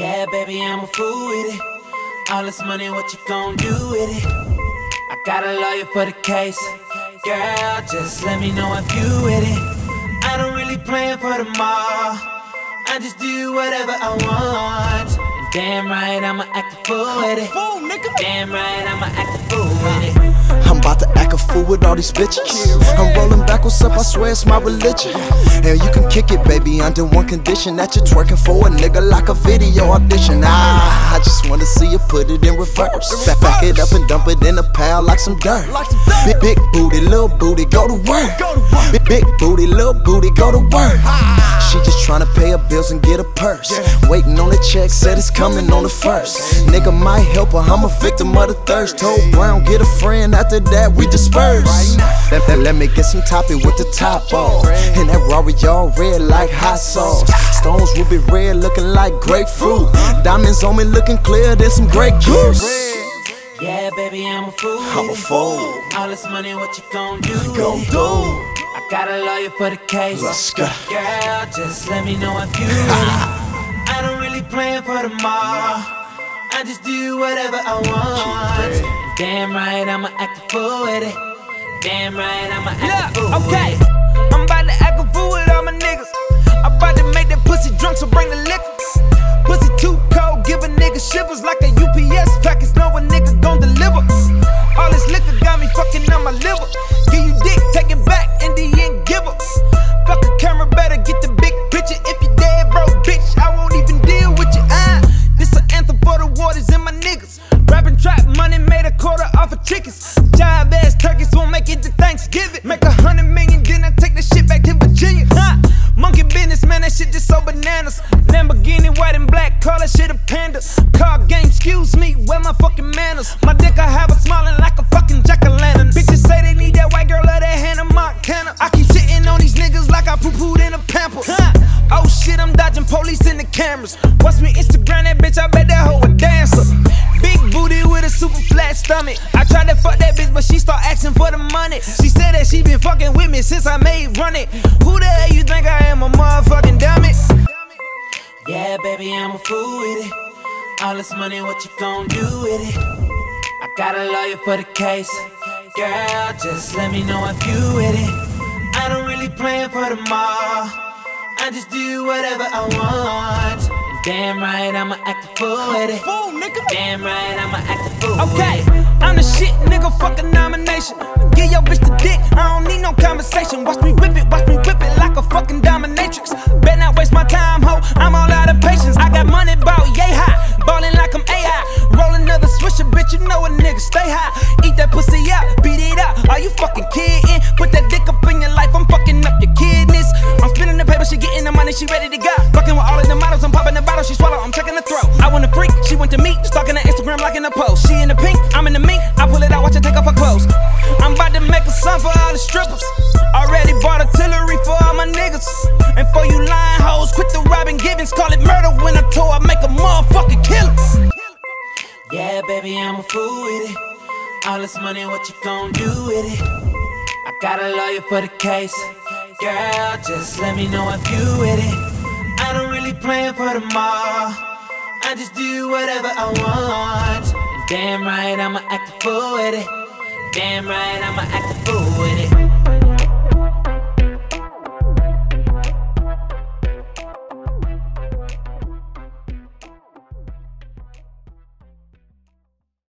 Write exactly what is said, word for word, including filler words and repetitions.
Yeah, baby, I'm a fool with it. All this money, what you gon' do with it? I got a lawyer for the case. Girl, just let me know if you with it. I don't really plan for tomorrow. I just do whatever I want. And damn right, I'ma act a fool with it. Damn right, I'ma act a fool with it. I'm about to act a fool with all these bitches. I'm rolling backwards up, I swear it's my religion. And you can kick it, baby, under one condition: that you're twerking for a nigga like a video audition. Ah, I just wanna see you put it in reverse. Back, back it up and dump it in a pile like some dirt. Big, big booty, little booty, go to work. Big, big booty, little booty, go to work. She just tryna pay her bills and get a purse. Waiting on the check, said it's coming on the first. Nigga might help her, I'm a victim of the thirst. Told Brown, get a friend, after that we disperse. Let, let, let me get some topping with the top off. And that Rari all red like hot sauce. Stones will be red looking like grapefruit. Diamonds on me looking clear than some Grey Goose. Yeah, baby, I'm a fool. I'm a fool. All this money, what you gon' do? Gon' with it? do. I got a lawyer for the case. Let's go. Girl, just let me know if you with it. I don't really plan for tomorrow. I just do whatever I want. Damn right, I'ma act a fool with it. Damn right, I'ma act yeah, a fool okay. with it. I'm about to act a fool with all my niggas. I'm about to make that pussy drunk, so bring the liquor. Pussy too cold, give a nigga shivers like a U P S package. Know a nigga gon' deliver. All this liquor got me fucking on my liver. Give you dick, take it back, in the end give up. Fuck a camera, better get the big picture. If you dead, bro, bitch, I won't even deal with you. Ah, this an anthem for the waters and my niggas. Rapping trap money, made a quarter off of chickens. Jive ass turkeys won't make it to Thanksgiving. Make a hundred million, then I take the shit back to Virginia. Huh? Monkey business, man, that shit just so bananas. Lamborghini, white and black, call that shit a panda. Car game, excuse me, where my fucking manners? My dick, I have her smiling like a fucking jack-o'-lantern. Bitches say they need that white girl or that Hannah Montana. I keep shitting on these niggas like I poo-pooed in a pamper. Huh? Oh shit, I'm dodging police in the cameras. Watch me Instagram that bitch, I bet that hoe a dancer. Big booty with a super flat stomach. I tried to fuck that bitch, but she start asking for the money. She said that she been fucking with me since I made Run It. Who the hell you think I am, a motherfucking dummy? Yeah, baby, I'm a fool with it. All this money, what you gon' do with it? I got a lawyer for the case. Girl, just let me know if you with it. I don't really plan for tomorrow. I just do whatever I want. And damn right, I'ma act a fool with it. Fool, nigga. Damn right, I'ma act a fool Okay, with it. I'm the shit, nigga, fuck a nomination. Give your bitch the dick, I don't need no conversation. Watch me whip it, watch me whip it like a fucking dominatrix. Bet not waste my time, ho, I'm all out of patience. I got money bout yay high, ballin' like I'm A I. Roll another swisher, bitch, you know a nigga stay high. Eat that pussy out, beat it out, are you fucking kidding? Put that dick up in your life, I'm fucking up your kidneys. I'm spinning the paper, she getting the money, she ready to go. Fucking with all of the models, I'm popping the bottle, she swallow, I'm checking the throat. I want a freak, she went to me, stalking her Instagram, liking the post. She in the pink, I'm in the mink, I pull it out, watch her take off her clothes. I'm about to make a song for all the strippers. Already bought artillery for all my niggas. And for you lying hoes, quit the Robin Givens, call it murder when I told I make a motherfucking killer. Yeah, baby, I'm a fool with it. All this money, what you gon' do with it? I got a lawyer for the case. Girl, just let me know if you with it. I don't really plan for tomorrow. I just do whatever I want. And damn right, I'ma act a fool with it. Damn right, I'ma act a fool with it.